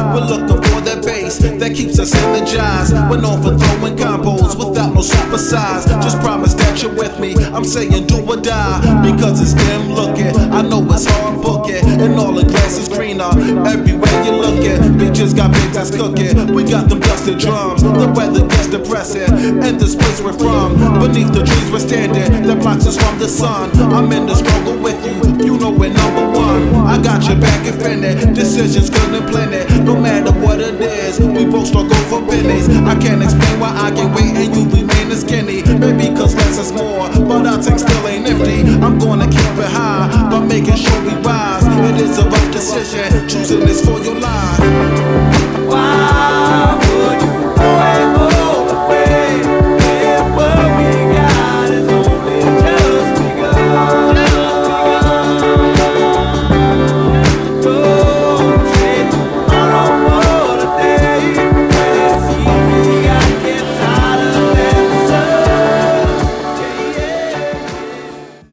We're looking for that bass that keeps us energized. We're known for throwing combos without no supersize. Just promise that you're with me. I'm saying do or die, because it's dim looking. I know it's hard booking, and all the grass is greener everywhere you looking. Bitches got big that's cooking. We got them dusted drums. The weather gets depressing, and this place we're from. Beneath the trees we're standing that blocks us from the sun. I'm in the struggle with you. You know we're number one. I got your back offended. Decisions good and plenty. No matter what it is, we both struggle for business. I can't explain why I gain weight and you remain skinny. Maybe cause less is more, but our tank still ain't empty. I'm gonna keep it high by making sure we rise. It is a rough decision, choosing this for your life. Why?